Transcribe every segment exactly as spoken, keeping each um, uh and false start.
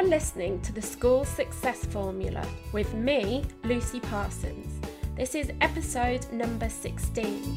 listening to the School Success Formula with me, Lucy Parsons. This is episode number sixteen.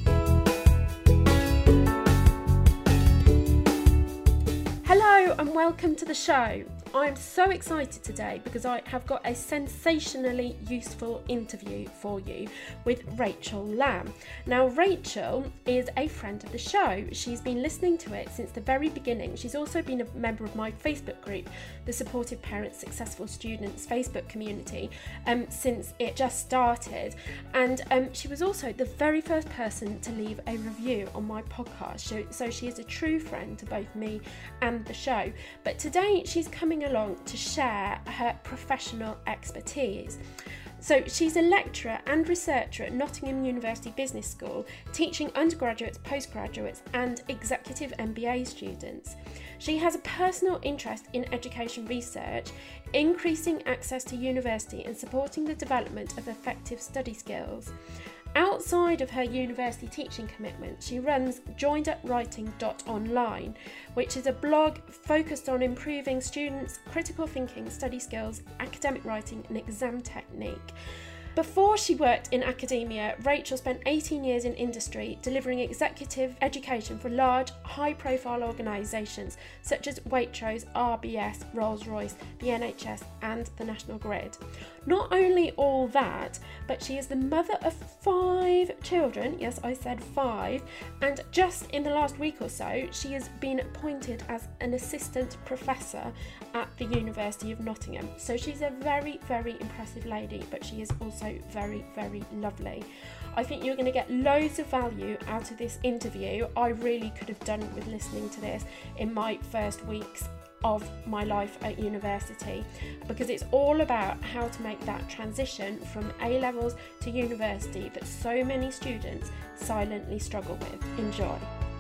Hello and welcome to the show. I'm so excited today because I have got a sensationally useful interview for you with Rachel Lamb. Now, Rachel is a friend of the show. She's been listening to it since the very beginning. She's also been a member of my Facebook group, the Supportive Parents Successful Students Facebook community, um, since it just started. And um, she was also the very first person to leave a review on my podcast. So, so she is a true friend to both me and the show. But today she's coming along to share her professional expertise. So she's a lecturer and researcher at Nottingham University Business School, teaching undergraduates, postgraduates and executive M B A students. She has a personal interest in education research, increasing access to university and supporting the development of effective study skills. Outside of her university teaching commitment, she runs joined up writing dot online, which is a blog focused on improving students' critical thinking, study skills, academic writing and exam technique. Before she worked in academia, Rachel spent eighteen years in industry delivering executive education for large, high-profile organisations such as Waitrose, R B S, Rolls-Royce, the N H S and the National Grid. Not only all that, but she is the mother of five children, yes I said five, and just in the last week or so she has been appointed as an assistant professor at the University of Nottingham. So she's a very, very impressive lady, but she is also very, very lovely. I think you're going to get loads of value out of this interview. I really could have done with listening to this in my first weeks of my life at university, because it's all about how to make that transition from A levels to university that so many students silently struggle with. Enjoy.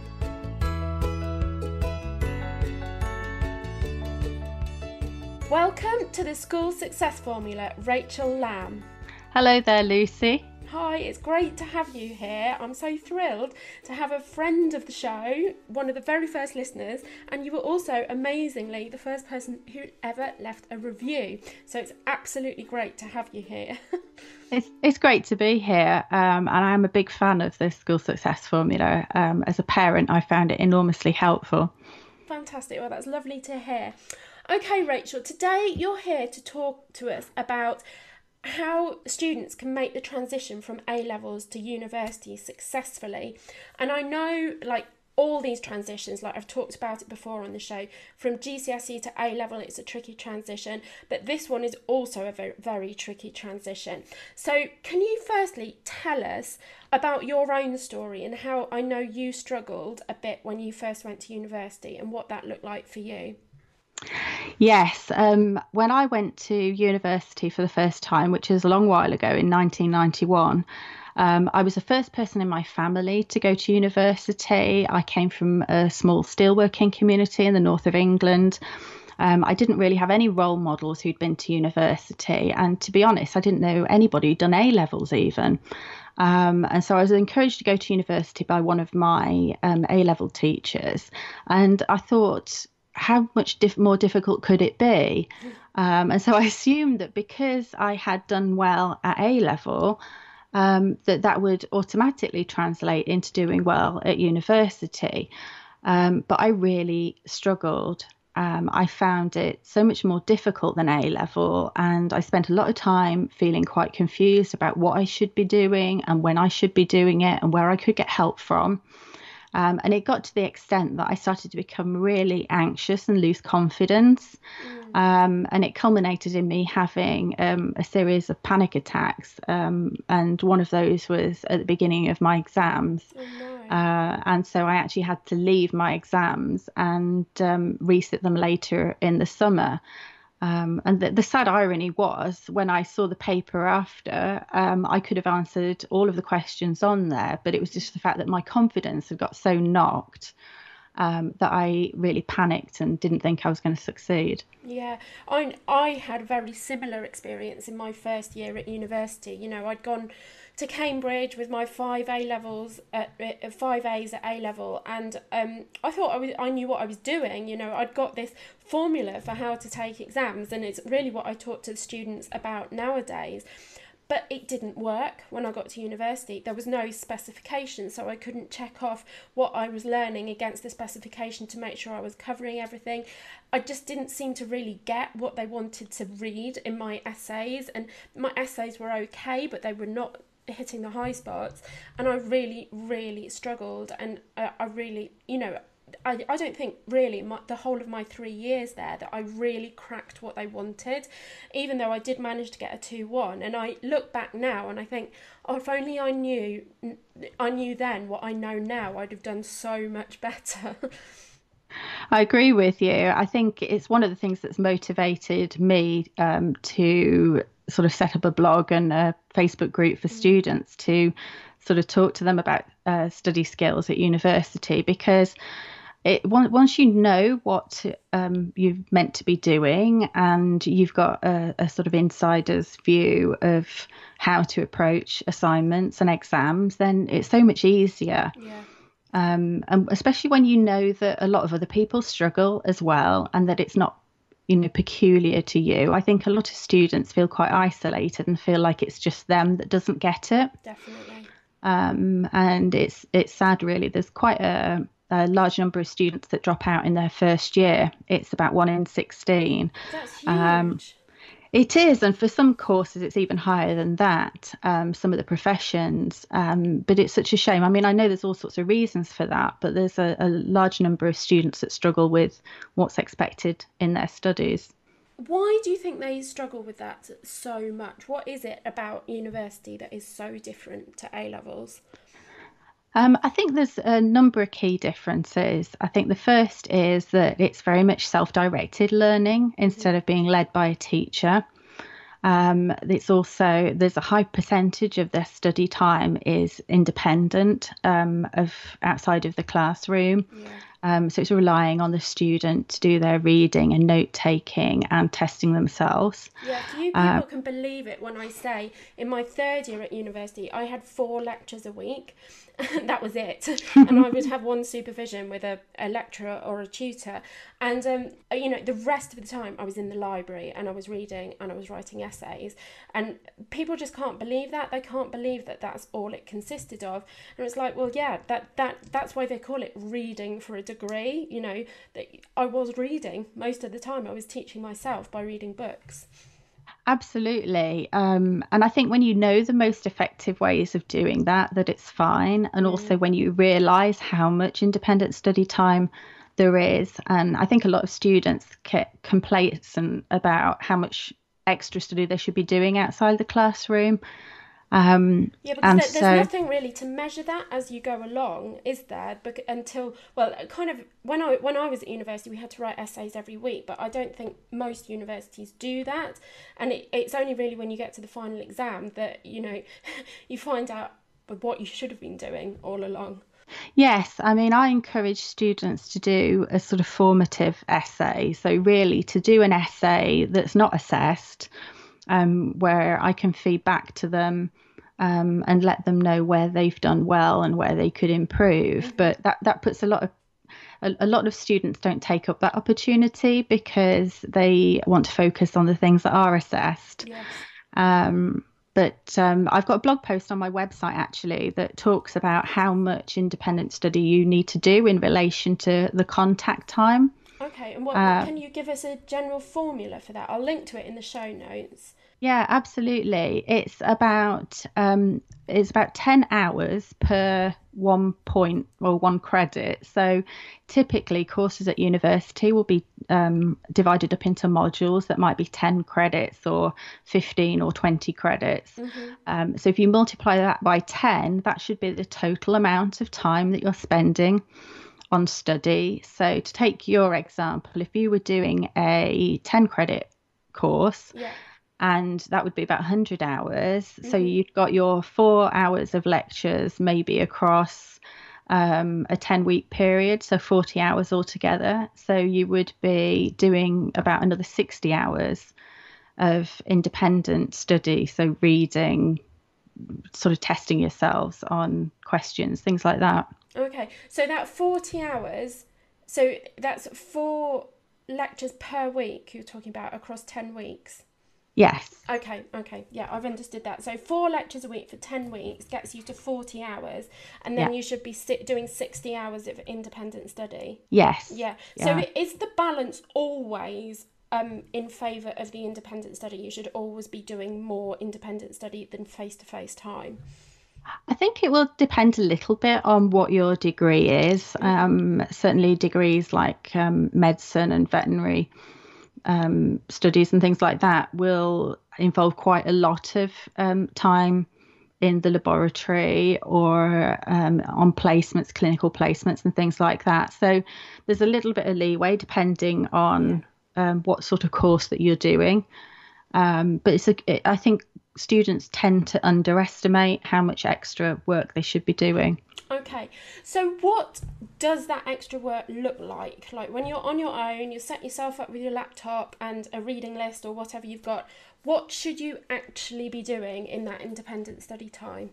Welcome to the School Success Formula, Rachel Lamb. Hello there, Lucy. Hi, it's great to have you here. I'm so thrilled to have a friend of the show, one of the very first listeners, and you were also amazingly the first person who ever left a review. So it's absolutely great to have you here. It's it's great to be here, um, and I'm a big fan of the School Success Formula. Um, as a parent, I found it enormously helpful. Fantastic. Well, that's lovely to hear. Okay, Rachel, today you're here to talk to us about how students can make the transition from A levels to university successfully. And I know, like, all these transitions, like I've talked about it before on the show, from G C S E to A level, it's a tricky transition, but this one is also a very, very tricky transition. So can you firstly tell us about your own story and how I know you struggled a bit when you first went to university and what that looked like for you? Yes, um, when I went to university for the first time, which is a long while ago in nineteen ninety-one, um, I was the first person in my family to go to university. I came from a small steelworking community in the north of England. Um, I didn't really have any role models who'd been to university. And to be honest, I didn't know anybody who'd done A levels even. Um, and so I was encouraged to go to university by one of my um, A level teachers. And I thought, how much diff- more difficult could it be? Um, and so I assumed that because I had done well at A level, um, that that would automatically translate into doing well at university. Um, but I really struggled. Um, I found it so much more difficult than A level, and I spent a lot of time feeling quite confused about what I should be doing and when I should be doing it and where I could get help from. Um, and it got to the extent that I started to become really anxious and lose confidence. Mm. Um, and it culminated in me having um, a series of panic attacks. Um, and one of those was at the beginning of my exams. Oh, no. uh, and so I actually had to leave my exams and um, resit them later in the summer. Um, and the, the sad irony was, when I saw the paper after, um, I could have answered all of the questions on there, but it was just the fact that my confidence had got so knocked um, that I really panicked and didn't think I was going to succeed. Yeah, I I had a very similar experience in my first year at university. You know, I'd gone to Cambridge with my five A levels at uh, five A's at A level, and um, I thought I was I knew what I was doing. You know, I'd got this formula for how to take exams, and it's really what I taught to the students about nowadays. But it didn't work when I got to university. There was no specification, so I couldn't check off what I was learning against the specification to make sure I was covering everything. I just didn't seem to really get what they wanted to read in my essays, and my essays were okay, but they were not hitting the high spots, and I really, really struggled, and uh, I really, you know, I, I don't think really my, the whole of my three years there that I really cracked what they wanted, even though I did manage to get a two one. And I look back now and I think, oh, if only I knew I knew then what I know now, I'd have done so much better. I agree with you. I think it's one of the things that's motivated me um, to sort of set up a blog and a Facebook group for mm. students to sort of talk to them about uh, study skills at university, because It, once you know what um, you're meant to be doing, and you've got a, a sort of insider's view of how to approach assignments and exams, then it's so much easier. Yeah. Um, and especially when you know that a lot of other people struggle as well, and that it's not, you know, peculiar to you. I think a lot of students feel quite isolated and feel like it's just them that doesn't get it. Definitely. Um, and it's it's sad, really. There's quite a a large number of students that drop out in their first year. It's about one in sixteen. That's huge. Um, it is, and for some courses it's even higher than that, um, some of the professions. Um, but it's such a shame. I mean, I know there's all sorts of reasons for that, but there's a, a large number of students that struggle with what's expected in their studies. Why do you think they struggle with that so much? What is it about university that is so different to A-levels? Um, I think there's a number of key differences. I think the first is that it's very much self-directed learning instead of being led by a teacher. Um, it's also, there's a high percentage of their study time is independent um, of outside of the classroom. Yeah. Um, so it's relying on the student to do their reading and note taking and testing themselves. Yeah, few people uh, can believe it when I say in my third year at university, I had four lectures a week. That was it. And I would have one supervision with a, a lecturer or a tutor. And, um, you know, the rest of the time I was in the library and I was reading and I was writing essays. And people just can't believe that. They can't believe that that's all it consisted of. And it's like, well, yeah, that, that that's why they call it reading for a degree. You know, that I was reading most of the time. I was teaching myself by reading books. Absolutely. Um, and I think when you know the most effective ways of doing that, that it's fine. And also when you realise how much independent study time there is. And I think a lot of students get complacent about how much extra study they should be doing outside the classroom. Um, yeah, because there, there's so, nothing really to measure that as you go along, is there? But until, well, kind of when I when I was at university, we had to write essays every week, but I don't think most universities do that. And it, it's only really when you get to the final exam that, you know, you find out what you should have been doing all along. Yes, I mean, I encourage students to do a sort of formative essay. So really to do an essay that's not assessed, um, where I can feed back to them um, and let them know where they've done well and where they could improve. Mm-hmm. But that, that puts a lot of a, a lot of students don't take up that opportunity because they want to focus on the things that are assessed. Yes. Um, But um, I've got a blog post on my website, actually, that talks about how much independent study you need to do in relation to the contact time. Okay, and what, uh, can you give us a general formula for that? I'll link to it in the show notes. Yeah, absolutely. It's about um, it's about ten hours per one point or one credit. So typically courses at university will be um, divided up into modules that might be ten credits or fifteen or twenty credits. Mm-hmm. Um, so if you multiply that by ten, that should be the total amount of time that you're spending on study. So to take your example, if you were doing a ten credit course, yeah. and that would be about one hundred hours. Mm-hmm. So you've got your four hours of lectures, maybe across um, a ten week period, so forty hours altogether. So you would be doing about another sixty hours of independent study, so reading, sort of testing yourselves on questions, things like that. Okay, so that forty hours, so that's four lectures per week you're talking about across ten weeks? Yes. Okay, okay, yeah, I've understood that. So four lectures a week for ten weeks gets you to forty hours, and then Yeah. you should be sit doing sixty hours of independent study. Yes. Yeah, so Yeah. it, is the balance always um, in favour of the independent study? You should always be doing more independent study than face-to-face time? I think it will depend a little bit on what your degree is. Um, certainly, degrees like um, medicine and veterinary um, studies and things like that will involve quite a lot of um, time in the laboratory or um, on placements, clinical placements, and things like that. So there's a little bit of leeway depending on um, what sort of course that you're doing. Um, but it's a, it, I think students tend to underestimate how much extra work they should be doing. Okay, so what does that extra work look like? Like when you're on your own, you set yourself up with your laptop and a reading list or whatever you've got, what should you actually be doing in that independent study time?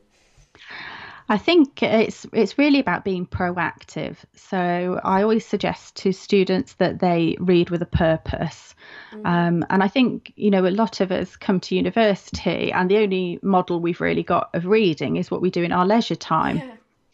I think it's it's really about being proactive. So I always suggest to students that they read with a purpose. Mm-hmm. Um, and I think, you know, a lot of us come to university and the only model we've really got of reading is what we do in our leisure time. Yeah.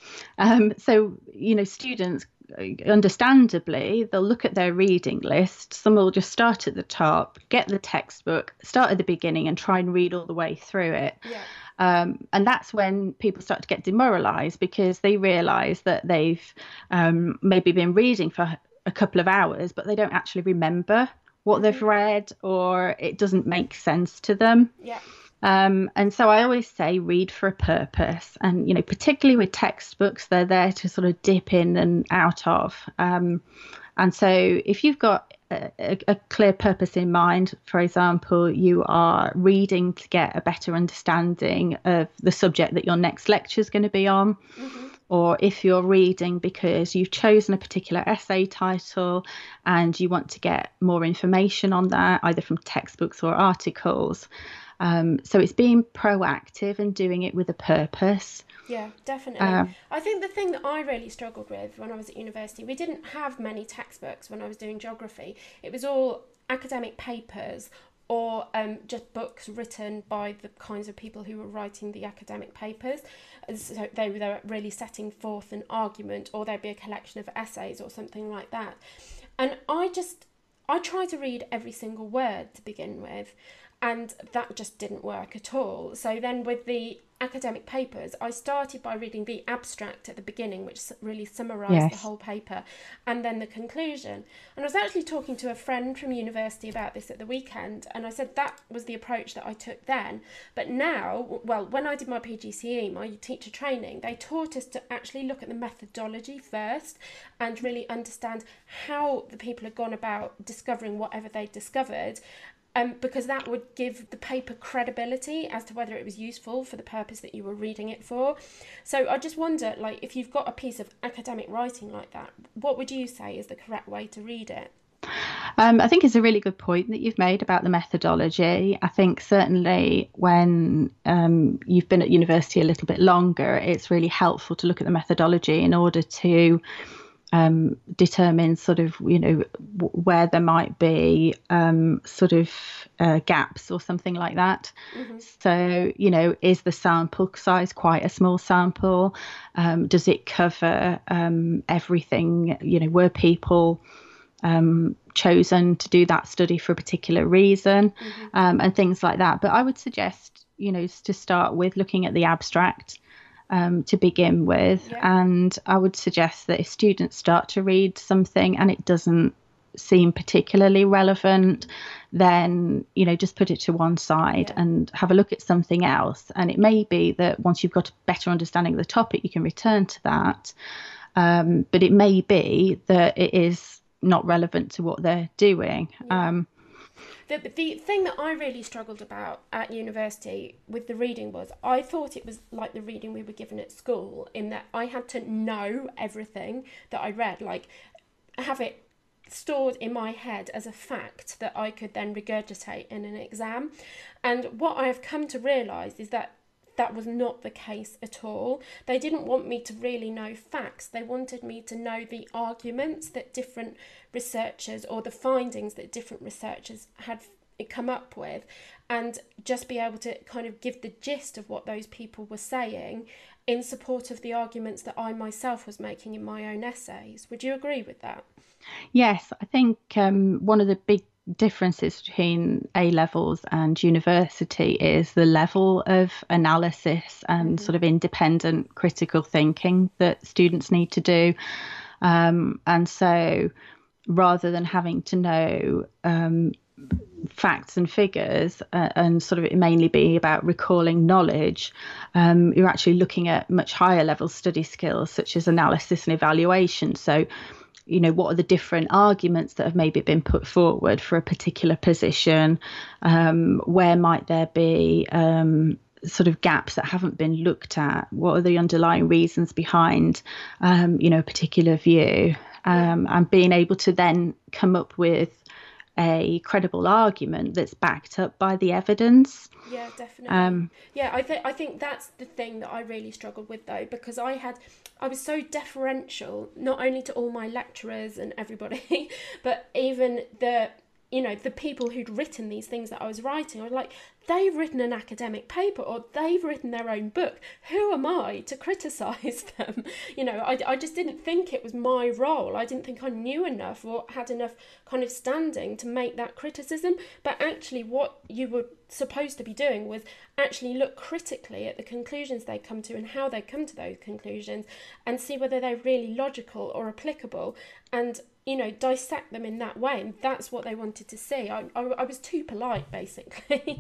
Um, so, you know, students, understandably, they'll look at their reading list. Some will just start at the top, get the textbook, start at the beginning and try and read all the way through it. Yeah. Um, and that's when people start to get demoralized because they realize that they've um, maybe been reading for a couple of hours, but they don't actually remember what mm-hmm. they've read, or it doesn't make sense to them. Yeah. Um, and so I always say read for a purpose. And, you know, particularly with textbooks, they're there to sort of dip in and out of. Um, and so if you've got a, a clear purpose in mind, for example, you are reading to get a better understanding of the subject that your next lecture is going to be on, mm-hmm. or if you're reading because you've chosen a particular essay title and you want to get more information on that, either from textbooks or articles. Um, so it's being proactive and doing it with a purpose. Yeah, definitely. Um, I think the thing that I really struggled with when I was at university, we didn't have many textbooks when I was doing geography. It was all academic papers or um, just books written by the kinds of people who were writing the academic papers. So they were really setting forth an argument, or there'd be a collection of essays or something like that. And I just, I tried to read every single word to begin with, and that just didn't work at all. So then with the academic papers, I started by reading the abstract at the beginning, which really summarised yes. the whole paper, and then the conclusion. And I was actually talking to a friend from university about this at the weekend, and I said that was the approach that I took then. But now, well, when I did my P G C E, my teacher training, they taught us to actually look at the methodology first and really understand how the people had gone about discovering whatever they discovered. Um, because that would give the paper credibility as to whether it was useful for the purpose that you were reading it for. So I just wonder, like, if you've got a piece of academic writing like that, what would you say is the correct way to read it? Um, I think it's a really good point that you've made about the methodology. I think certainly when um, you've been at university a little bit longer, it's really helpful to look at the methodology in order to Um, determine sort of, you know, w- where there might be um, sort of uh, gaps or something like that. Mm-hmm. So, you know, is the sample size quite a small sample? Um, does it cover um, everything? You know, were people um, chosen to do that study for a particular reason, mm-hmm. um, and things like that? But I would suggest, you know, to start with looking at the abstract Um, to begin with. Yeah. And I would suggest that if students start to read something and it doesn't seem particularly relevant, then, you know, just put it to one side yeah. and have a look at something else. And it may be that once you've got a better understanding of the topic, you can return to that. Um, but it may be that it is not relevant to what they're doing. Yeah. Um, The, the thing that I really struggled about at university with the reading was I thought it was like the reading we were given at school, in that I had to know everything that I read, like have it stored in my head as a fact that I could then regurgitate in an exam. And what I have come to realise is that that was not the case at all. They didn't want me to really know facts. They wanted me to know the arguments that different researchers, or the findings that different researchers had come up with, and just be able to kind of give the gist of what those people were saying in support of the arguments that I myself was making in my own essays. Would you agree with that? Yes, I think um, one of the big differences between A levels and university is the level of analysis and mm-hmm. sort of independent critical thinking that students need to do. Um, and so rather than having to know um, facts and figures uh, and sort of it mainly be about recalling knowledge, um, you're actually looking at much higher level study skills such as analysis and evaluation. So you know, what are the different arguments that have maybe been put forward for a particular position? Um, where might there be um, sort of gaps that haven't been looked at? What are the underlying reasons behind, um, you know, a particular view? Um, and being able to then come up with a credible argument that's backed up by the evidence. Yeah, definitely. Um, yeah, I think I think that's the thing that I really struggled with, though, because I had I was so deferential, not only to all my lecturers and everybody, but even the you know the people who'd written these things that I was writing. I was like, they've written an academic paper or they've written their own book. Who am I to criticise them? You know, I, I just didn't think it was my role. I didn't think I knew enough or had enough kind of standing to make that criticism. But actually what you were supposed to be doing was actually look critically at the conclusions they come to and how they come to those conclusions and see whether they're really logical or applicable, and you know, dissect them in that way. And that's what they wanted to see. I, I, I was too polite, basically.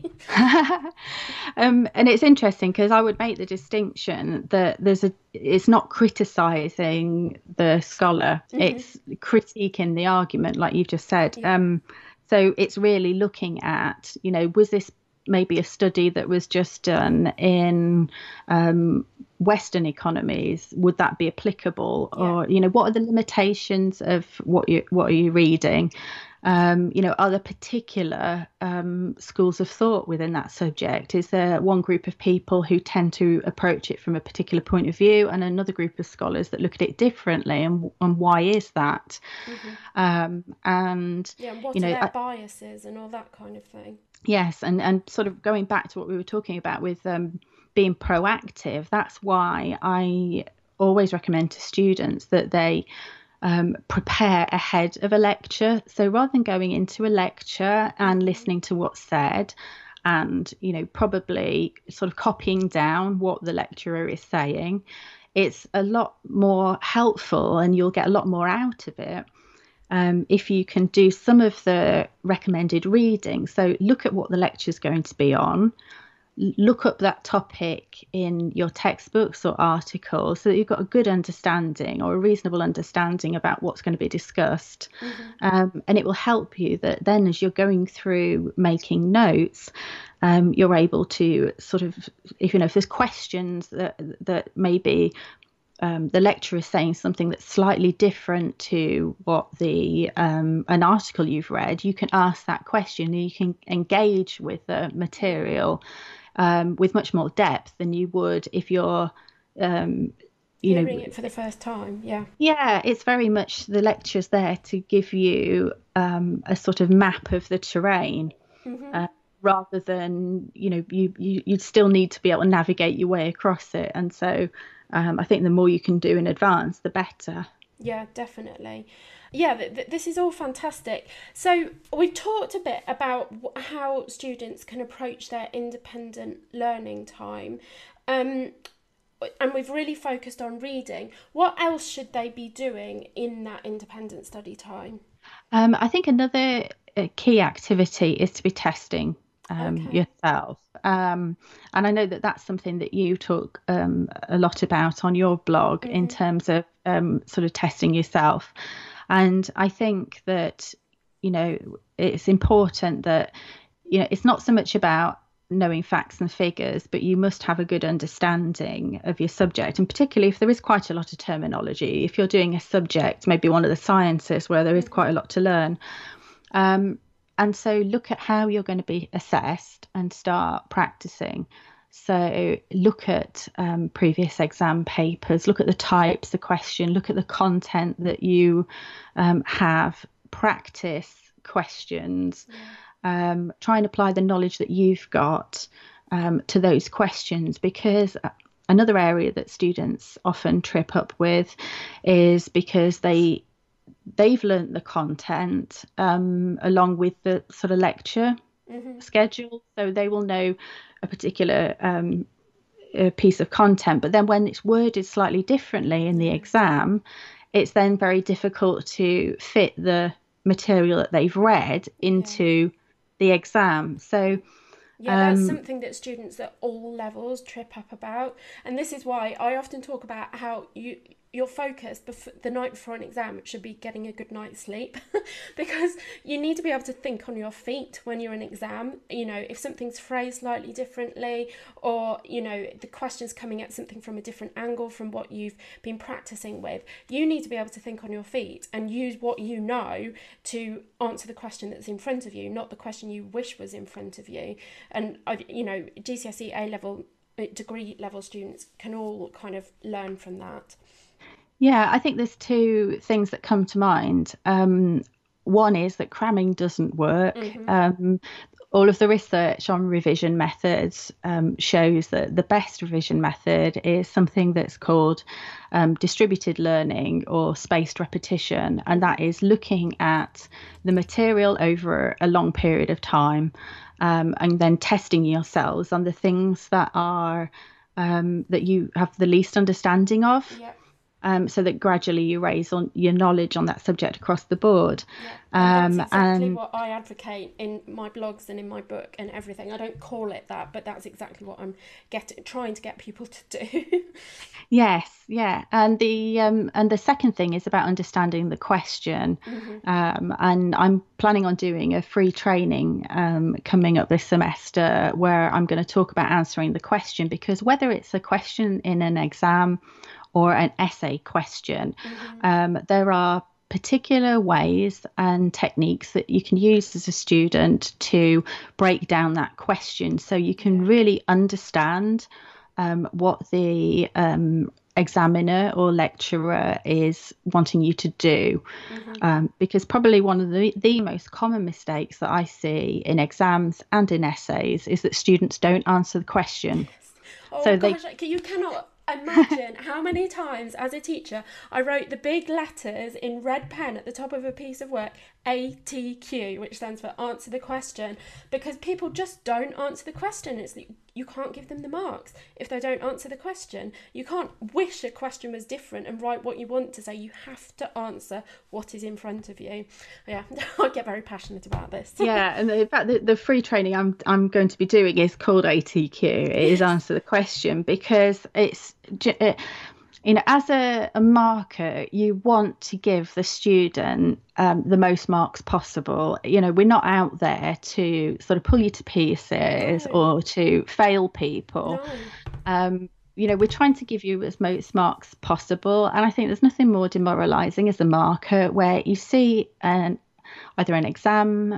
um, and it's interesting because I would make the distinction that there's a, it's not criticising the scholar, mm-hmm. it's critiquing the argument, like you've just said. Yeah. Um, so it's really looking at, you know, was this maybe a study that was just done in um, Western economies? Would that be applicable? Yeah. Or, you know, what are the limitations of what you what are you reading? Um, you know, are there particular um, schools of thought within that subject? Is there one group of people who tend to approach it from a particular point of view and another group of scholars that look at it differently? And, and why is that? Mm-hmm. Um, and, yeah, and what you know, are their I, biases and all that kind of thing? Yes, and, and sort of going back to what we were talking about with um, being proactive, that's why I always recommend to students that they um, prepare ahead of a lecture. So rather than going into a lecture and listening to what's said and, you know, probably sort of copying down what the lecturer is saying, it's a lot more helpful and you'll get a lot more out of it. Um, if you can do some of the recommended reading, so look at what the lecture is going to be on, look up that topic in your textbooks or articles so that you've got a good understanding or a reasonable understanding about what's going to be discussed. Mm-hmm. Um, and it will help you that then as you're going through making notes, um, you're able to sort of, if you know, if there's questions that that maybe Um, the lecturer is saying something that's slightly different to what the um, an article you've read, you can ask that question and you can engage with the material um, with much more depth than you would if you're um, you hearing know, it for the first time. Yeah. Yeah, it's very much the lecture's there to give you um, a sort of map of the terrain. Mm-hmm. Uh, rather than, you know, you, you you'd still need to be able to navigate your way across it. And so um, I think the more you can do in advance, the better. Yeah, definitely. Yeah, th- th- this is all fantastic. So we've talked a bit about w- how students can approach their independent learning time. Um, and we've really focused on reading. What else should they be doing in that independent study time? Um, I think another uh, key activity is to be testing um, okay. yourself. Um, and I know that that's something that you talk um, a lot about on your blog mm-hmm. in terms of um, sort of testing yourself. And I think that, you know, it's important that, you know, it's not so much about knowing facts and figures, but you must have a good understanding of your subject. And particularly if there is quite a lot of terminology, if you're doing a subject, maybe one of the sciences where there is quite a lot to learn. Um, and so look at how you're going to be assessed and start practicing. So look at um, previous exam papers, look at the types of question, look at the content that you um, have, practice questions, yeah. um, try and apply the knowledge that you've got um, to those questions, because another area that students often trip up with is because they they've learnt the content um, along with the sort of lecture mm-hmm. schedule, so they will know a particular um, a piece of content, but then when it's worded slightly differently in the exam, it's then very difficult to fit the material that they've read into yeah. the exam. So yeah, that's um, something that students at all levels trip up about, and this is why I often talk about how you your focus bef- the night before an exam should be getting a good night's sleep because you need to be able to think on your feet when you're in an exam. You know, if something's phrased slightly differently, or, you know, the question's coming at something from a different angle from what you've been practicing with, you need to be able to think on your feet and use what you know to answer the question that's in front of you, not the question you wish was in front of you. And, you know, G C S E A-level, degree level students can all kind of learn from that. Yeah, I think there's two things that come to mind. Um, one is that cramming doesn't work. Mm-hmm. Um, all of the research on revision methods um, shows that the best revision method is something that's called um, distributed learning or spaced repetition. And that is looking at the material over a long period of time um, and then testing yourselves on the things that are um, that you have the least understanding of. Yeah. Um, so that gradually you raise on your knowledge on that subject across the board. Yeah, and that's exactly um, what I advocate in my blogs and in my book and everything. I don't call it that, but that's exactly what I'm getting, trying to get people to do. Yes, yeah, and the um, and the second thing is about understanding the question. Mm-hmm. Um, and I'm planning on doing a free training um, coming up this semester where I'm going to talk about answering the question, because whether it's a question in an exam or an essay question, mm-hmm. um, there are particular ways and techniques that you can use as a student to break down that question so you can yeah. really understand um, what the um, examiner or lecturer is wanting you to do. Mm-hmm. Um, because probably one of the, the most common mistakes that I see in exams and in essays is that students don't answer the question. Yes. Oh so gosh, they... you cannot... Imagine how many times as a teacher I wrote the big letters in red pen at the top of a piece of work, A T Q, which stands for answer the question, because people just don't answer the question. It's you can't give them the marks if they don't answer the question. You can't wish a question was different and write what you want to say. You have to answer what is in front of you. Yeah, I get very passionate about this. Yeah, and in fact, the, the free training I'm I'm going to be doing is called A T Q. It is answer the question, because it's it, you know, as a, a marker, you want to give the student um, the most marks possible. You know, we're not out there to sort of pull you to pieces no. or to fail people. No. Um, you know, we're trying to give you as most marks possible. And I think there's nothing more demoralising as a marker where you see an either an exam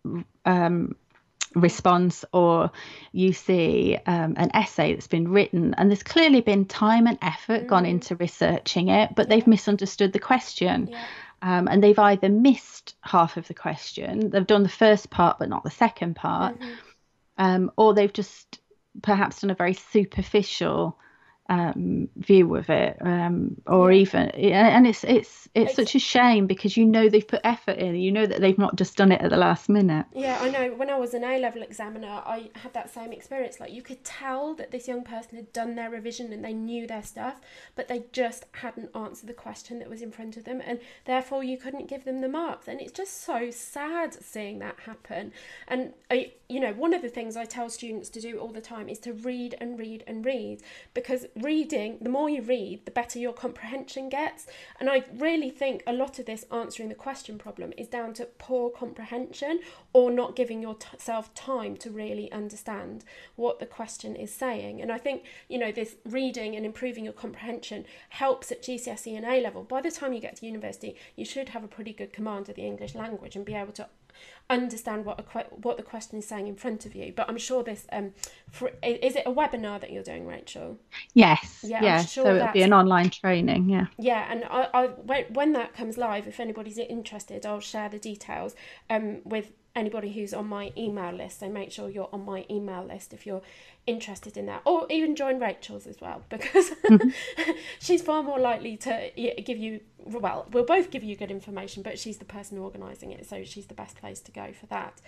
um, response or you see um, an essay that's been written and there's clearly been time and effort mm. gone into researching it, but yeah. they've misunderstood the question. Yeah. Um, and they've either missed half of the question, they've done the first part but not the second part, mm-hmm. um, or they've just perhaps done a very superficial um view of it, um or yeah. even and it's it's it's, it's such a shame, because you know they've put effort in, you know that they've not just done it at the last minute. Yeah, I know. When I was an A-level examiner, I had that same experience. Like, you could tell that this young person had done their revision and they knew their stuff, but they just hadn't answered the question that was in front of them, and therefore you couldn't give them the marks. And it's just so sad seeing that happen. And I, you know, one of the things I tell students to do all the time is to read and read and read, because reading, the more you read, the better your comprehension gets. And I really think a lot of this answering the question problem is down to poor comprehension or not giving yourself time to really understand what the question is saying. And I think, you know, this reading and improving your comprehension helps at G C S E and A level. By the time you get to university, you should have a pretty good command of the English language and be able to understand what a que- what the question is saying in front of you. But I'm sure this um for, is it a webinar that you're doing, Rachel? Yes. Yeah, yeah. I'm sure So it'll be an online training. Yeah. Yeah, and I, I when, when that comes live, if anybody's interested, I'll share the details um with anybody who's on my email list. So make sure you're on my email list if you're interested in that, or even join Rachel's as well, because mm-hmm. she's far more likely to give you, well, we'll both give you good information, but she's the person organising it, so she's the best place to go for that.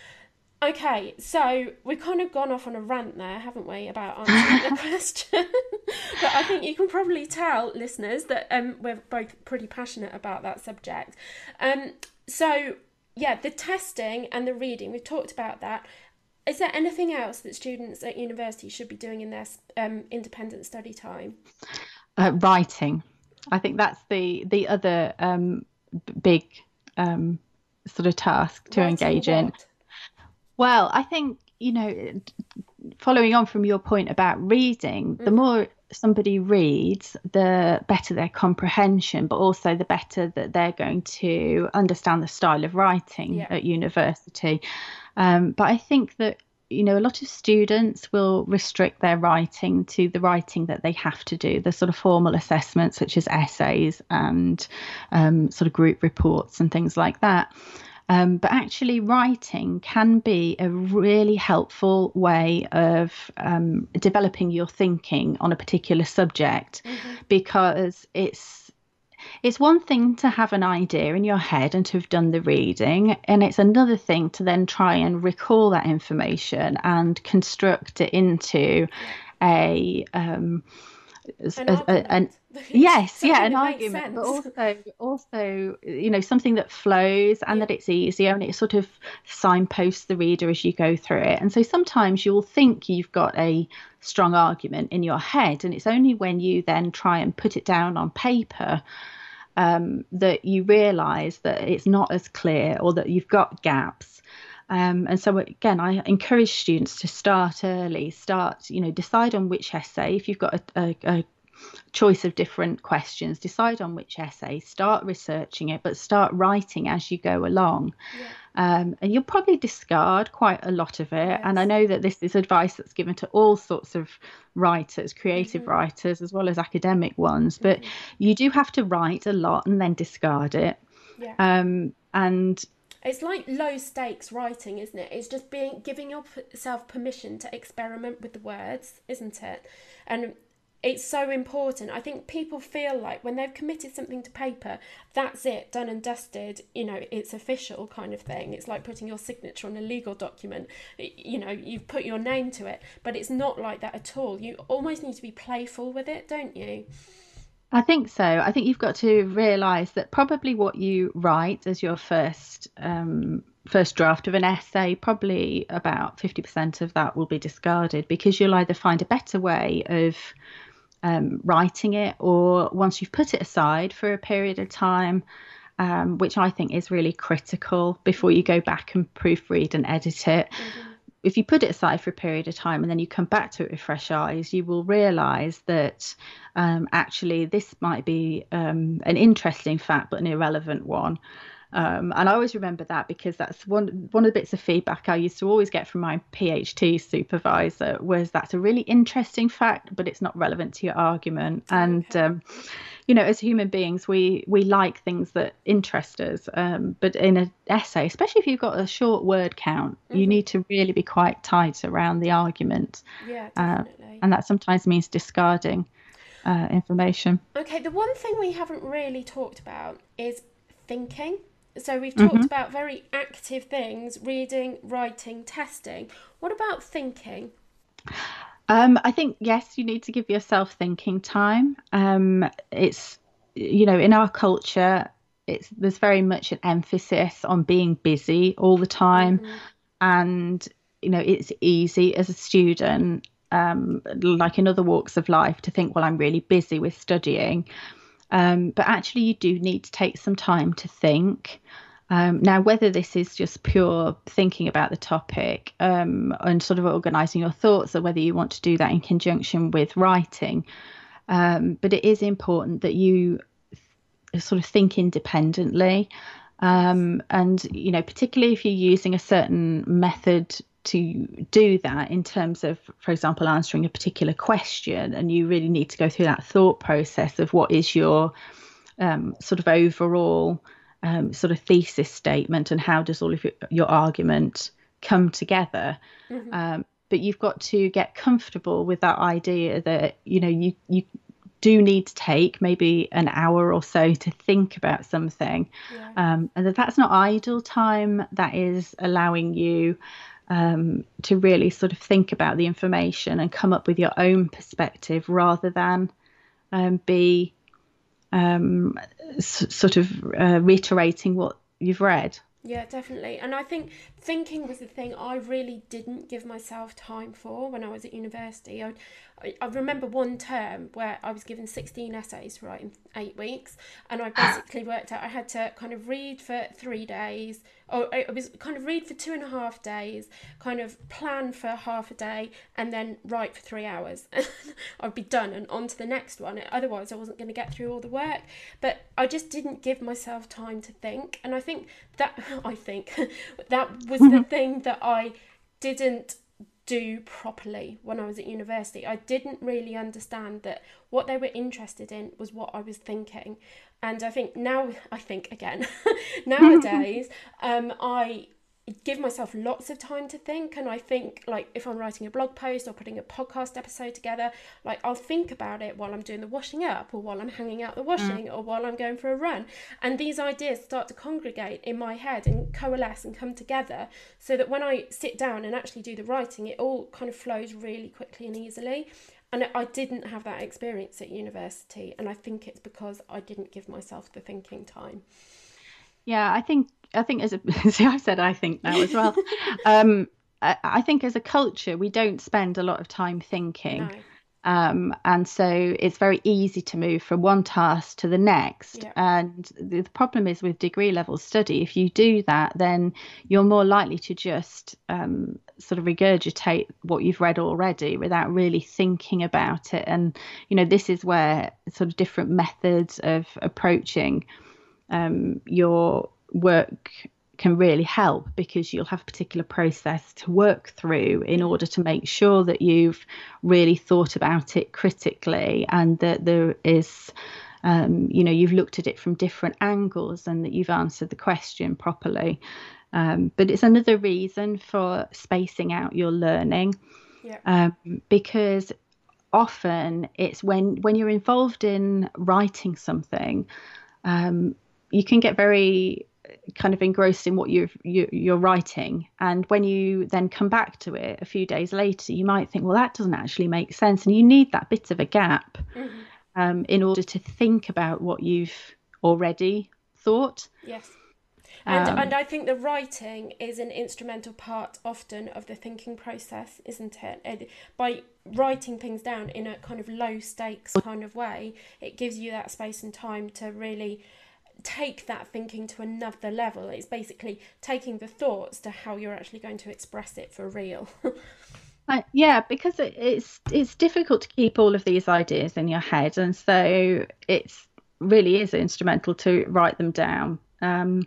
Okay, so we've kind of gone off on a rant there, haven't we, about answering the question? But I think you can probably tell, listeners, that um, we're both pretty passionate about that subject. Um, so, yeah, the testing and the reading, we've talked about that. Is there anything else that students at university should be doing in their um, independent study time? Uh, writing. I think that's the, the other um, big um, sort of task to Writing engage what? in. Well, I think, you know, following on from your point about reading, mm-hmm. the more somebody reads, the better their comprehension, but also the better that they're going to understand the style of writing yeah. at university. Um, but I think that, you know, a lot of students will restrict their writing to the writing that they have to do, the sort of formal assessments such as essays and um, sort of group reports and things like that. Um, but actually writing can be a really helpful way of um, developing your thinking on a particular subject, mm-hmm. because it's it's one thing to have an idea in your head and to have done the reading, and it's another thing to then try and recall that information and construct it into a um, an a, a, an yes yeah an argument sense. But also also you know, something that flows and yeah. that it's easier and it sort of signposts the reader as you go through it. And so sometimes you'll think you've got a strong argument in your head, and it's only when you then try and put it down on paper um, that you realize that it's not as clear or that you've got gaps. Um, and so, again, I encourage students to start early, start, you know, decide on which essay. If you've got a, a, a choice of different questions, decide on which essay, start researching it, but start writing as you go along. Yeah. Um, and you'll probably discard quite a lot of it. Yes. And I know that this is advice that's given to all sorts of writers, creative mm-hmm. writers, as well as academic ones. But mm-hmm. you do have to write a lot and then discard it. Yeah. Um, and it's like low stakes writing, isn't it? It's just being giving yourself permission to experiment with the words, isn't it? And it's so important. I think people feel like when they've committed something to paper, that's it, done and dusted, you know, it's official kind of thing. It's like putting your signature on a legal document. You know, you've put your name to it, but it's not like that at all. You almost need to be playful with it, don't you? I think so. I think you've got to realise that probably what you write as your first um, first draft of an essay, probably about fifty percent of that will be discarded, because you'll either find a better way of um, writing it, or once you've put it aside for a period of time, um, which I think is really critical before you go back and proofread and edit it. Mm-hmm. If you put it aside for a period of time and then you come back to it with fresh eyes, you will realise that um, actually this might be um, an interesting fact but an irrelevant one. Um, and I always remember that, because that's one one of the bits of feedback I used to always get from my PhD supervisor, was that's a really interesting fact, but it's not relevant to your argument. Okay. And um, you know, as human beings, we we like things that interest us. Um, but in an essay, especially if you've got a short word count, mm-hmm. you need to really be quite tight around the argument. Yeah, definitely. Uh, and that sometimes means discarding uh, information. Okay, the one thing we haven't really talked about is thinking. So we've talked mm-hmm. about very active things, reading, writing, testing. What about thinking? Um, I think, yes, you need to give yourself thinking time. Um, it's, you know, in our culture, it's there's very much an emphasis on being busy all the time. Mm-hmm. And, you know, it's easy as a student um, like in other walks of life, to think, well, I'm really busy with studying. Um, but actually, you do need to take some time to think. Um, now, whether this is just pure thinking about the topic um, and sort of organising your thoughts, or whether you want to do that in conjunction with writing, um, but it is important that you sort of think independently. Um, and, you know, particularly if you're using a certain method to do that, in terms of, for example, answering a particular question, and you really need to go through that thought process of what is your um, sort of overall um, sort of thesis statement, and how does all of your, your argument come together. Mm-hmm. Um, but you've got to get comfortable with that idea that, you know, you, you do need to take maybe an hour or so to think about something. Yeah. Um, and that that's not idle time. That is allowing you um, to really sort of think about the information and come up with your own perspective, rather than um, be um, s- sort of uh, reiterating what you've read. Yeah, definitely. And I think thinking was the thing I really didn't give myself time for when I was at university. I, I, I remember one term where I was given sixteen essays to write in eight weeks. And I basically worked out I had to kind of read for three days, or it was kind of read for two and a half days, kind of plan for half a day, and then write for three hours. I'd be done and on to the next one. Otherwise, I wasn't going to get through all the work. But I just didn't give myself time to think. And I think that, I think that was the thing that I didn't do properly when I was at university. I didn't really understand that what they were interested in was what I was thinking. And I think now, I think again, nowadays, um, I give myself lots of time to think. And I think, like, if I'm writing a blog post or putting a podcast episode together, like, I'll think about it while I'm doing the washing up, or while I'm hanging out the washing, mm. or while I'm going for a run. And these ideas start to congregate in my head and coalesce and come together, so that when I sit down and actually do the writing, it all kind of flows really quickly and easily. And I didn't have that experience at university. And I think it's because I didn't give myself the thinking time. Yeah, I think I think as a see, I said I think now as well. um, I, I think as a culture, we don't spend a lot of time thinking, no. um, and so it's very easy to move from one task to the next. Yeah. And the, the problem is with degree level study, if you do that, then you're more likely to just um, sort of regurgitate what you've read already without really thinking about it. And you know, this is where sort of different methods of approaching Um, your work can really help, because you'll have a particular process to work through in order to make sure that you've really thought about it critically, and that there is, um, you know, you've looked at it from different angles, and that you've answered the question properly. Um, but it's another reason for spacing out your learning, yeah. um, because often it's when when you're involved in writing something, um, you can get very kind of engrossed in what you're, you're writing. And when you then come back to it a few days later, you might think, well, that doesn't actually make sense. And you need that bit of a gap mm-hmm. um, in order to think about what you've already thought. Yes. And um, and I think the writing is an instrumental part often of the thinking process, isn't it? And by writing things down in a kind of low stakes kind of way, it gives you that space and time to really take that thinking to another level. It's basically taking the thoughts to how you're actually going to express it for real. uh, yeah, because it, it's it's difficult to keep all of these ideas in your head, and so it's really is instrumental to write them down. Um,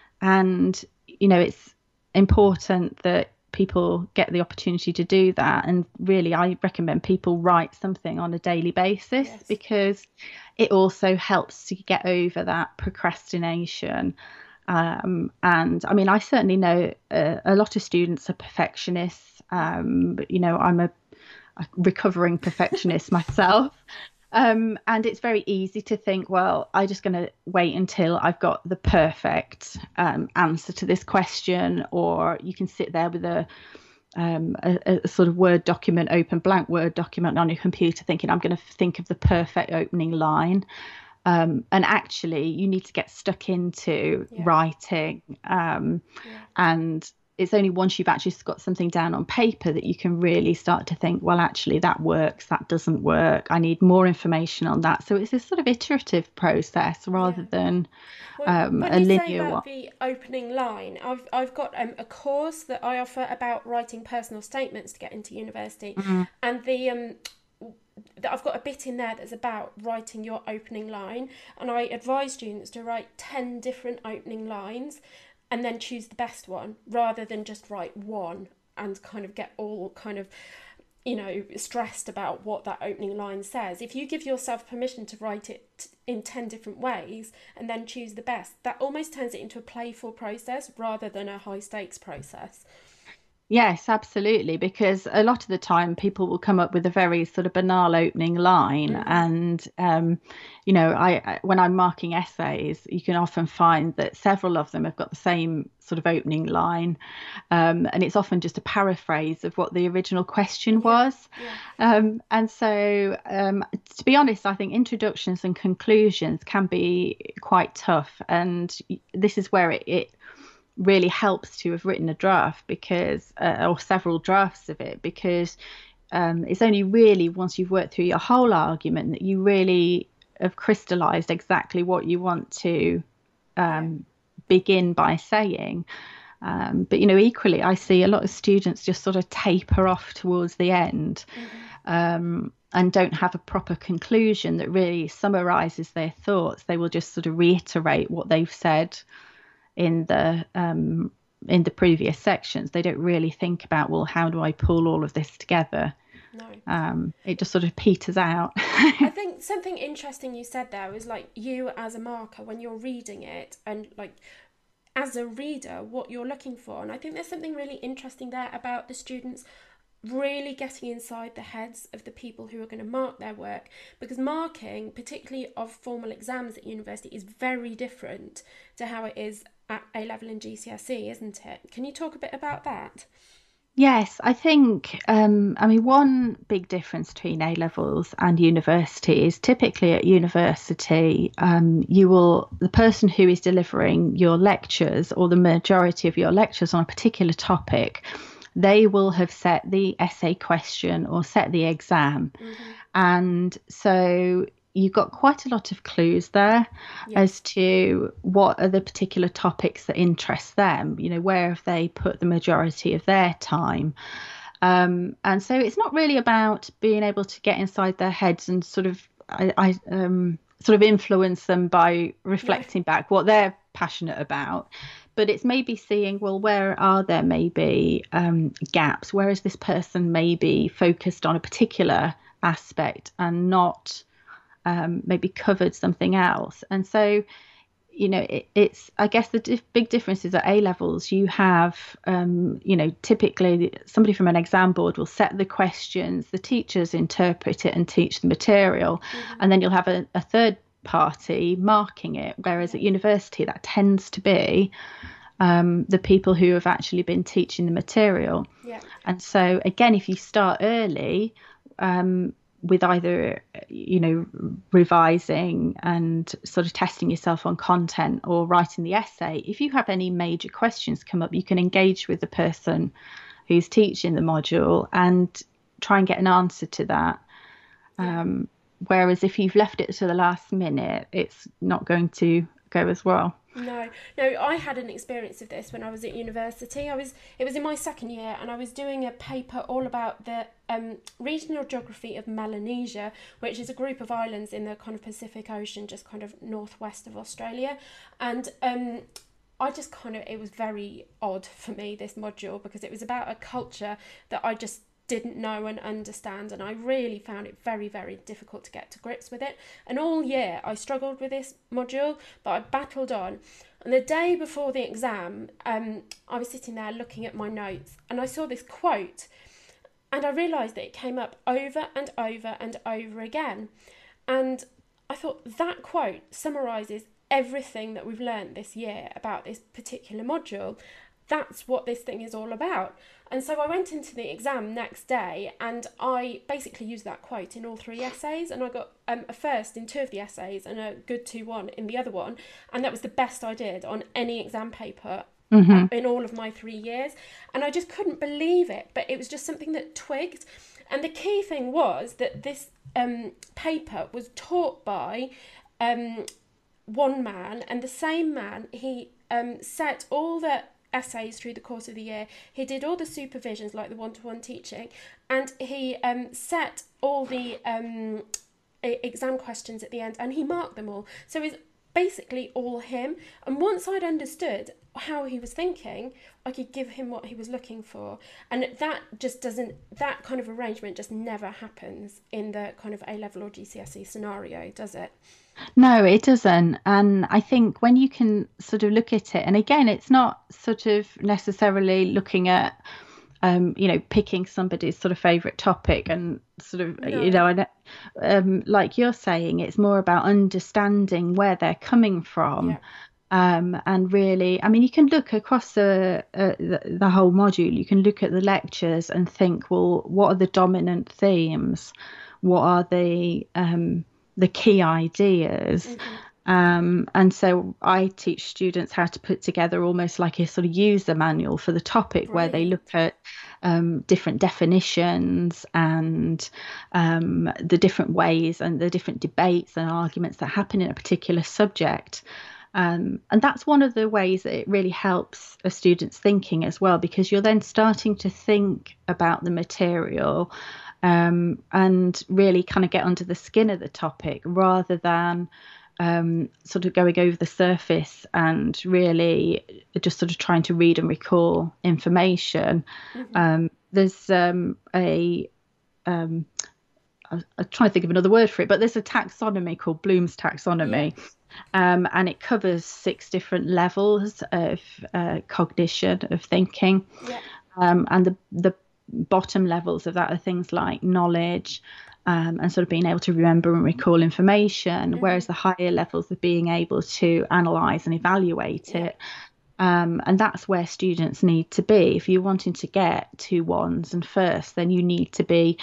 and you know, it's important that people get the opportunity to do that. And really, I recommend people write something on a daily basis, yes. because it also helps to get over that procrastination. Um, and I mean, I certainly know a, a lot of students are perfectionists, um, but, you know, I'm a, a recovering perfectionist myself. Um, and it's very easy to think, well, I'm just going to wait until I've got the perfect um, answer to this question. Or you can sit there with a, um, a, a sort of Word document, open blank Word document on your computer, thinking, I'm going to think of the perfect opening line. Um, and actually, you need to get stuck into yeah. writing um, yeah. and it's only once you've actually got something down on paper that you can really start to think, well, actually that works, that doesn't work, I need more information on that. So it's this sort of iterative process rather Yeah. than Well, um, when a you say linear one. about the opening line, I've I've got um, a course that I offer about writing personal statements to get into university, Mm. and the um, that I've got a bit in there that's about writing your opening line, and I advise students to write ten different opening lines, and then choose the best one rather than just write one and kind of get all kind of, you know, stressed about what that opening line says. If you give yourself permission to write it in ten different ways and then choose the best, that almost turns it into a playful process rather than a high stakes process. Yes, absolutely. Because a lot of the time, people will come up with a very sort of banal opening line, Hmm. and um, you know, I I- when I'm marking essays, you can often find that several of them have got the same sort of opening line, um, and it's often just a paraphrase of what the original question Yeah, was. yeah, Um, and so, um, to be honest, I think introductions and conclusions can be quite tough, and this is where it, it really helps to have written a draft because uh, or several drafts of it, because um, it's only really once you've worked through your whole argument that you really have crystallized exactly what you want to yeah. um, begin by saying. Um, but you know, equally, I see a lot of students just sort of taper off towards the end, Hmm. um, and don't have a proper conclusion that really summarizes their thoughts. They will just sort of reiterate what they've said in the um, in the previous sections. They don't really think about, well, how do I pull all of this together? No. Um, it just sort of peters out. I think something interesting you said there was like you as a marker when you're reading it and like as a reader what you're looking for. And I think there's something really interesting there about the students really getting inside the heads of the people who are going to mark their work, because marking, particularly of formal exams at university, is very different to how it is at A level and G C S E, isn't it? Can you talk a bit about that? Yes, I think, um, I mean, one big difference between A levels and university is typically at university, um, you will, the person who is delivering your lectures or the majority of your lectures on a particular topic, they will have set the essay question or set the exam. Hmm. And so you've got quite a lot of clues there as Yes. to what are the particular topics that interest them. You know, where have they put the majority of their time? Um, and so it's not really about being able to get inside their heads and sort of, I, I um, sort of influence them by No. reflecting back what they're passionate about. But it's maybe seeing, well, where are there maybe um, gaps? Where is this person maybe focused on a particular aspect and not um, maybe covered something else? And so, you know, it, it's, I guess the dif- big difference is at A levels, you have, um, you know, typically somebody from an exam board will set the questions, the teachers interpret it and teach the material, Hmm. and then you'll have a, a third party marking it. Whereas Yeah. at university, that tends to be um, the people who have actually been teaching the material. Yeah. And so, again, if you start early, um, with either, you know, revising and sort of testing yourself on content or writing the essay, if you have any major questions come up, you can engage with the person who's teaching the module and try and get an answer to that. Yeah. Um, Whereas if you've left it to the last minute, it's not going to go as well. No, no, I had an experience of this when I was at university. I was it was in my second year, and I was doing a paper all about the um, regional geography of Melanesia, which is a group of islands in the kind of Pacific Ocean, just kind of northwest of Australia. And um, I just kind of, it was very odd for me, this module, because it was about a culture that I just didn't know and understand, and I really found it very very difficult to get to grips with it. And all year I struggled with this module, but I battled on. And the day before the exam, um, I was sitting there looking at my notes, and I saw this quote, and I realised that it came up over and over and over again. And I thought that quote summarises everything that we've learned this year about this particular module. That's what this thing is all about. And so I went into the exam next day, and I basically used that quote in all three essays, and I got um, a first in two of the essays and a good two one in the other one. And that was the best I did on any exam paper mm-hmm. in all of my three years. And I just couldn't believe it. But it was just something that twigged. And the key thing was that this um, paper was taught by um, one man, and the same man, he um, set all the essays through the course of the year. He did all the supervisions, like the one-to-one teaching, and he um, set all the um, exam questions at the end, and he marked them all. So it's basically all him. And once I'd understood how he was thinking, I could give him what he was looking for. And that just doesn't, that kind of arrangement just never happens in the kind of A-level or G C S E scenario, does it? No, it doesn't. And I think when you can sort of look at it, and again, it's not sort of necessarily looking at, um, you know, picking somebody's sort of favourite topic and sort of, no. you know, and, um, like you're saying, it's more about understanding where they're coming from. Yeah. Um, and really, I mean, you can look across the, uh, the the whole module. You can look at the lectures and think, well, what are the dominant themes? What are the um, the key ideas? Mm-hmm. Um, and so I teach students how to put together almost like a sort of user manual for the topic, right, where they look at um, different definitions and um, the different ways and the different debates and arguments that happen in a particular subject. Um, and that's one of the ways that it really helps a student's thinking as well, because you're then starting to think about the material um, and really kind of get under the skin of the topic rather than um, sort of going over the surface and really just sort of trying to read and recall information. Mm-hmm. Um, there's um, a... Um, I'm trying to think of another word for it, but there's a taxonomy called Bloom's taxonomy. Yeah. Um, and it covers six different levels of uh, cognition, of thinking. Yeah. Um, and the, the bottom levels of that are things like knowledge um, and sort of being able to remember and recall information, mm-hmm. whereas the higher levels are being able to analyse and evaluate yeah. it. Um, and that's where students need to be. If you're wanting to get two ones and first, then you need to be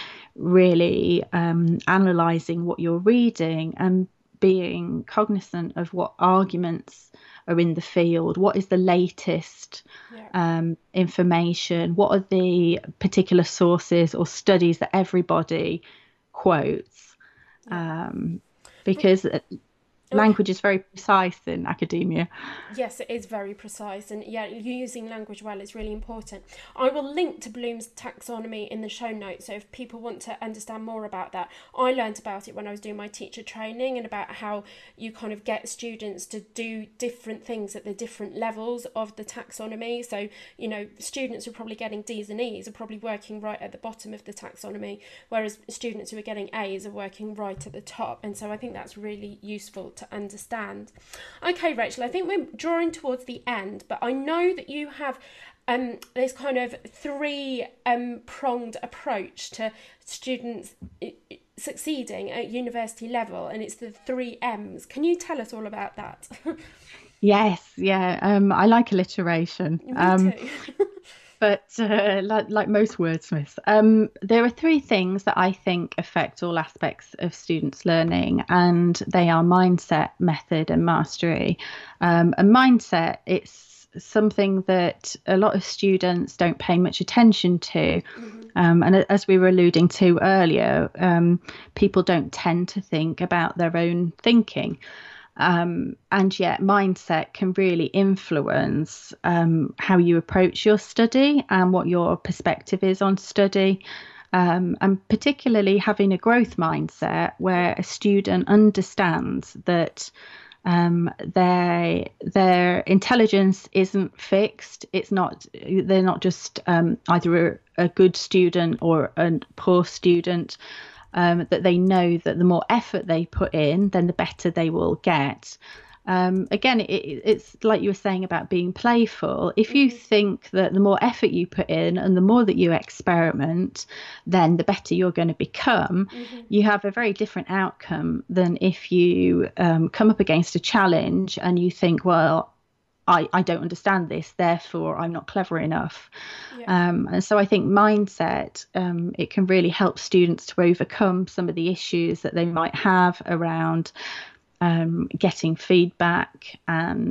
really um, analysing what you're reading and being cognizant of what arguments are in the field, what is the latest yeah. um, information, what are the particular sources or studies that everybody quotes, yeah. um, because language is very precise in academia. Yes, it is very precise, and yeah, using language well is really important. I will link to Bloom's taxonomy in the show notes, so if people want to understand more about that. I learned about it when I was doing my teacher training, and about how you kind of get students to do different things at the different levels of the taxonomy. So, you know, students who are probably getting D's and E's are probably working right at the bottom of the taxonomy, whereas students who are getting A's are working right at the top. And so I think that's really useful to understand. Okay, Rachel, I think we're drawing towards the end, but I know that you have um, this kind of three um, pronged approach to students succeeding at university level, and it's the three M's. Can you tell us all about that? Yes, yeah, um, I like alliteration. Me um, too. But uh, like, like most wordsmiths, um, there are three things that I think affect all aspects of students' learning, and they are mindset, method, and mastery. Um, and mindset, it's something that a lot of students don't pay much attention to. Mm-hmm. Um, and as we were alluding to earlier, um, people don't tend to think about their own thinking. Um, and yet mindset can really influence um, how you approach your study and what your perspective is on study. Um, and particularly having a growth mindset where a student understands that um, their their intelligence isn't fixed. It's not, they're not just um, either a, a good student or a poor student. Um, that they know that the more effort they put in, then the better they will get. Um, again, it, it's like you were saying about being playful. If you think that the more effort you put in and the more that you experiment, then the better you're going to become, mm-hmm. you have a very different outcome than if you um, come up against a challenge and you think, well, I, I don't understand this, therefore I'm not clever enough. Yeah. Um, and so I think mindset, um, it can really help students to overcome some of the issues that they might have around um, getting feedback and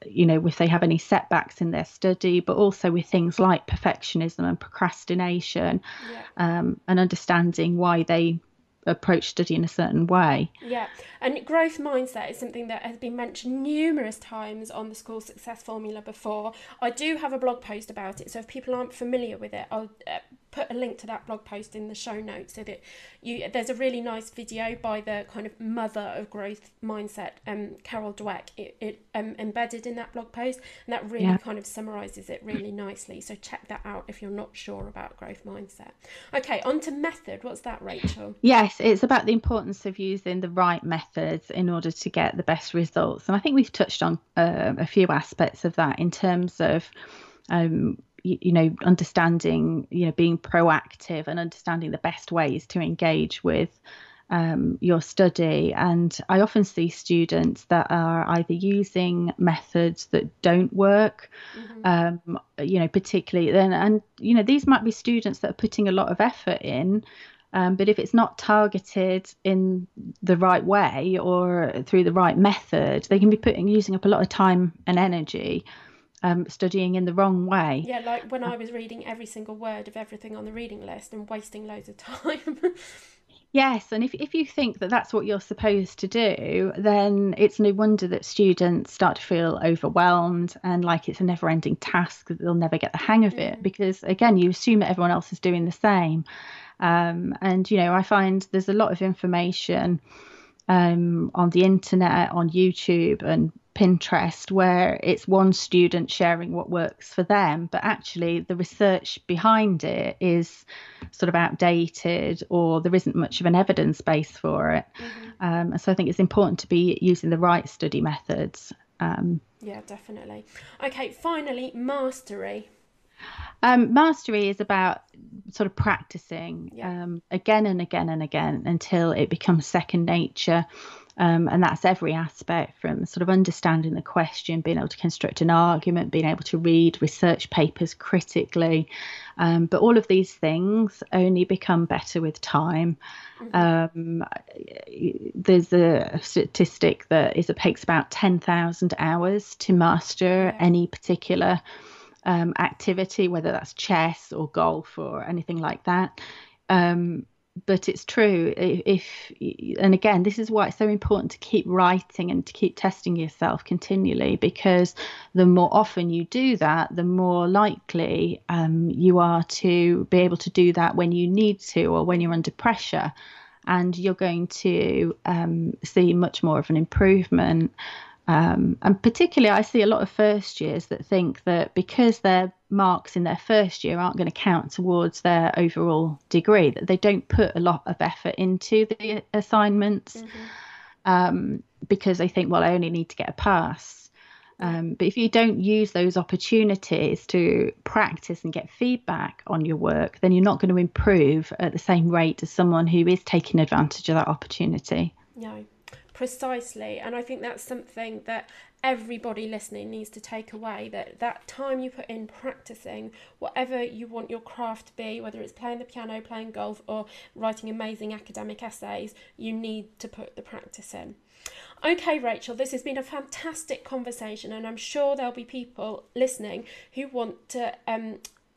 you know, if they have any setbacks in their study, but also with things like perfectionism and procrastination, Yeah. um, and understanding why they approach study in a certain way. Yeah, and growth mindset is something that has been mentioned numerous times on the School Success Formula before. I do have a blog post about it, so if people aren't familiar with it, I'll uh, put a link to that blog post in the show notes so that you. There's a really nice video by the kind of mother of growth mindset, um, Carol Dweck, it, it um, embedded in that blog post, and that really Yeah. kind of summarises it really nicely. So check that out if you're not sure about growth mindset. Okay, on to method. What's that, Rachel? Yes, it's about the importance of using the right methods in order to get the best results. And I think we've touched on uh, a few aspects of that in terms of, um, you, you know, understanding, you know, being proactive and understanding the best ways to engage with um, your study. And I often see students that are either using methods that don't work, Mm-hmm. um, you know, particularly then, and, you know, these might be students that are putting a lot of effort in. Um, but if it's not targeted in the right way or through the right method, they can be putting using up a lot of time and energy, um, studying in the wrong way. Yeah, like when I was reading every single word of everything on the reading list and wasting loads of time. Yes, and if, if you think that that's what you're supposed to do, then it's no wonder that students start to feel overwhelmed and like it's a never-ending task that they'll never get the hang of it, Mm. because again, you assume that everyone else is doing the same. Um, and, you know, I find there's a lot of information um, on the internet, on YouTube and Pinterest, where it's one student sharing what works for them, but actually the research behind it is sort of outdated, or there isn't much of an evidence base for it. Mm-hmm. Um, so I think it's important to be using the right study methods. Um, Yeah, definitely. Okay, finally, mastery. Um, mastery is about sort of practicing Yeah. um, again and again and again until it becomes second nature. Um, and that's every aspect, from sort of understanding the question, being able to construct an argument, being able to read research papers critically. Um, but all of these things only become better with time. Mm-hmm. Um, there's a statistic that is it takes about ten thousand hours to master Yeah. any particular um, activity, whether that's chess or golf or anything like that. Um, but it's true. If, and again, this is why it's so important to keep writing and to keep testing yourself continually, because the more often you do that, the more likely um, you are to be able to do that when you need to or when you're under pressure. And you're going to um, see much more of an improvement. Um, and particularly, I see a lot of first years that think that because their marks in their first year aren't going to count towards their overall degree, that they don't put a lot of effort into the assignments, Mm-hmm. um, because they think, well, I only need to get a pass. Yeah. Um, but if you don't use those opportunities to practice and get feedback on your work, then you're not going to improve at the same rate as someone who is taking advantage of that opportunity. No, precisely. And I think that's something that everybody listening needs to take away, that that time you put in practicing whatever you want your craft to be, whether it's playing the piano, playing golf, or writing amazing academic essays, you need to put the practice in. Okay, Rachel, this has been a fantastic conversation, and I'm sure there'll be people listening who want to um,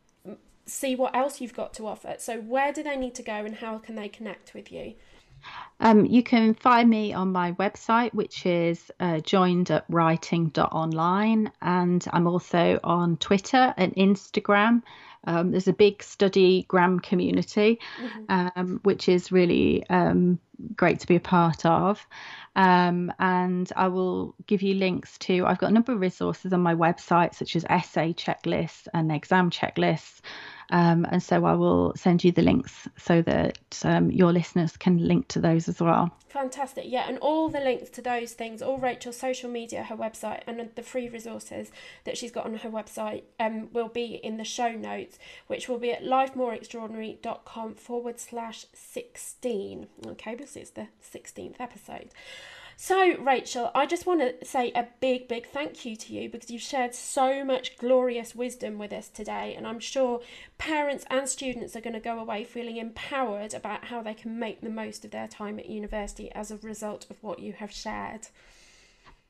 see what else you've got to offer. So where do they need to go and how can they connect with you? Um, you can find me on my website, which is uh, joined up writing dot online, and I'm also on Twitter and Instagram. Um, there's a big Studygram community, Mm-hmm. um, which is really um, great to be a part of. Um, and I will give you links to, I've got a number of resources on my website, such as essay checklists and exam checklists. Um, and so I will send you the links so that um, your listeners can link to those as well. Fantastic. Yeah, and all the links to those things, all Rachel's social media, her website, and the free resources that she's got on her website um, will be in the show notes, which will be at lifemoreextraordinary.com forward slash 16. Okay, because it's the sixteenth episode. So, Rachel, I just want to say a big, big thank you to you, because you've shared so much glorious wisdom with us today, and I'm sure parents and students are going to go away feeling empowered about how they can make the most of their time at university as a result of what you have shared.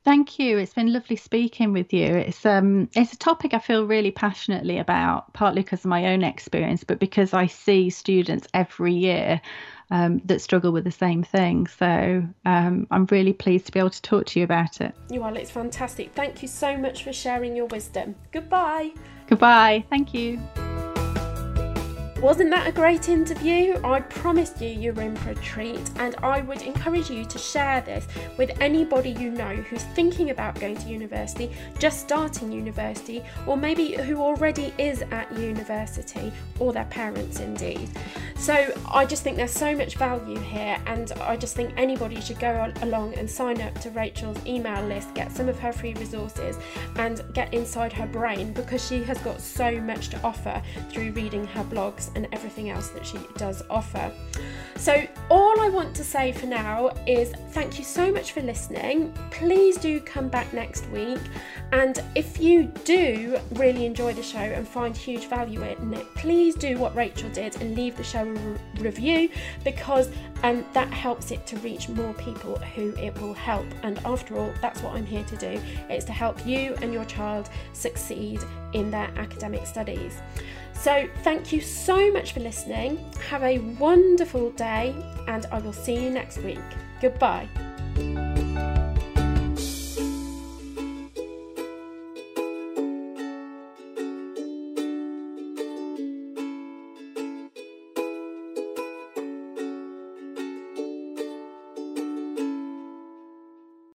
Thank you. It's been lovely speaking with you. It's um it's a topic I feel really passionately about, partly because of my own experience, but because I see students every year um, that struggle with the same thing. So um, I'm really pleased to be able to talk to you about it. You are, it's fantastic. Thank you so much for sharing your wisdom. Goodbye. Goodbye. Thank you. Wasn't that a great interview? I promised you you were in for a treat, and I would encourage you to share this with anybody you know who's thinking about going to university, just starting university, or maybe who already is at university, or their parents indeed. So I just think there's so much value here, and I just think anybody should go along and sign up to Rachel's email list, get some of her free resources and get inside her brain, because she has got so much to offer through reading her blogs and everything else that she does offer. So all I want to say for now is thank you so much for listening. Please do come back next week, and if you do really enjoy the show and find huge value in it, please do what Rachel did and leave the show a re- review, because um, that helps it to reach more people who it will help. And after all, that's what I'm here to do. It's to help you and your child succeed in their academic studies. So thank you so much for listening. Have a wonderful day, and I will see you next week. Goodbye.